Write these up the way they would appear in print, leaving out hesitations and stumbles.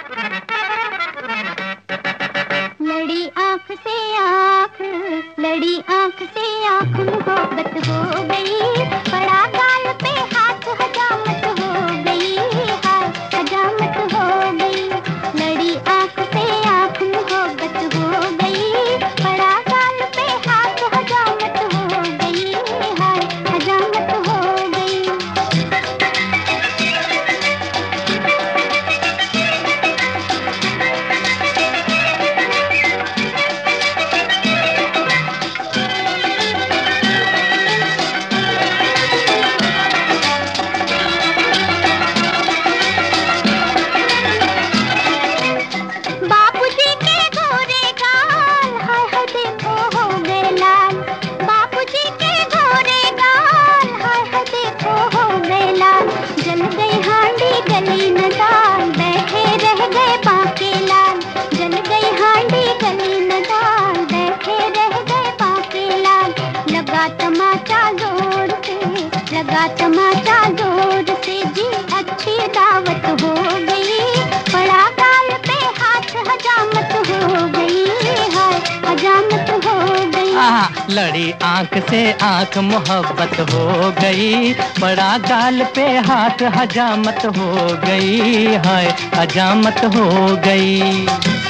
लड़ी आंख से आंख, लड़ी आंख से आंख, मोहब्बत हो गई, पड़ा गाल पे हाथ, हजामत हो गई, हाय हजामत हो गई। लड़ी आंख से आंख, मोहब्बत हो गई, पड़ा गाल पे हाथ, हजामत हो गई, हाय हजामत हो गई। गली न दाल, बैठे रह गए बाके लाल, जल गई हांडी गली न दाल, बैठे रह गए बाके लाल। लगा तमाचा जोर से, लगा तमाचा जोर से, जी अच्छी दावत हो गई, पड़ा गाल पे हाथ, हजामत हो गई, हाय हजामत हो गई। लड़ी आंख से आंख, मोहब्बत हो गई, बड़ा गाल पे हाथ, हजामत हो गई, हाय हजामत हो गई।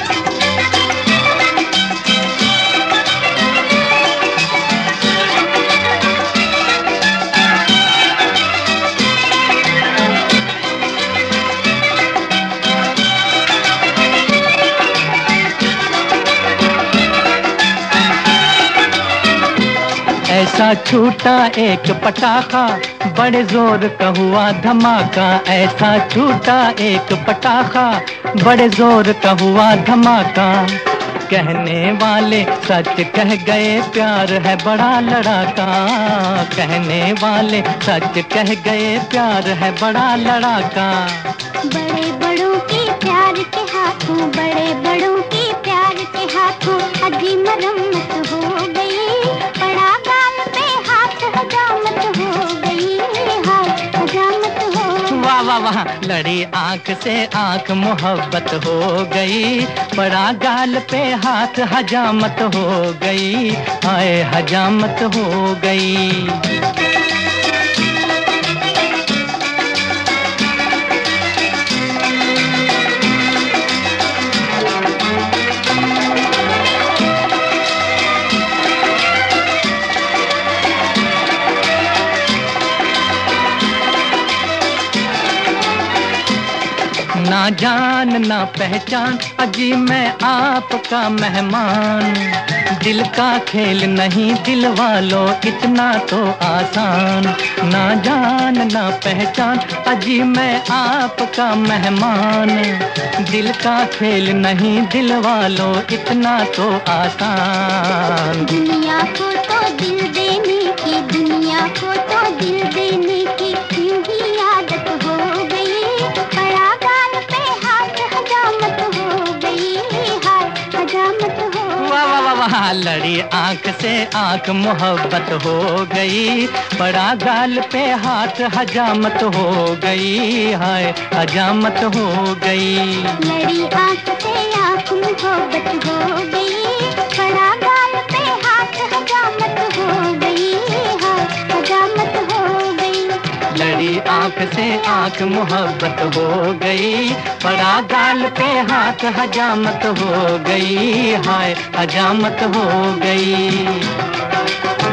ऐसा छूटा एक पटाखा, बड़े जोर का हुआ धमाका, ऐसा छूटा एक पटाखा, बड़े जोर का हुआ धमाका। कहने वाले सच कह गए, प्यार है बड़ा लड़ाका, कहने वाले सच कह गए, प्यार है बड़ा लड़ाका। बड़े बड़ों की प्यार के हाथों, बड़े बड़ों की प्यार के हाथों, अजी मरम्मत हो गई, पड़ा गाल पे हाथ, हजामत हो गई, हाय हजामत हो गई। वाह वाह वाह, लड़ी आंख से आंख, मोहब्बत हो गई, पड़ा गाल पे हाथ, हजामत हो गई, हाय हजामत हो गई। ना जान ना पहचान, अजी मैं आपका मेहमान, दिल का खेल नहीं दिल वालों इतना तो आसान। ना जान ना पहचान, अजी मैं आपका मेहमान, दिल का खेल नहीं दिल वालों इतना तो आसान। दुनिया को तो दिल देने की, दुनिया को तो दिल देने की, यूं ही आदत हो गई, पड़ा गाल पे हाथ, हजामत हो गई, हाय हजामत हो गई। वाह वाह वाह वाह, लड़ी आंख से आंख, मोहब्बत हो गई, पड़ा गाल पे हाथ, हजामत हो गई, हाय हजामत हो गई। लड़ी आंख से आंख, मोहब्बत हो गई, पड़ा गाल पे हाथ, हजामत हो गई, हाय हजामत हो गई। लड़ी आंख से आंख, मोहब्बत हो गई, पड़ा गाल पे हाथ, हजामत हो गई, हाय हजामत हो गई।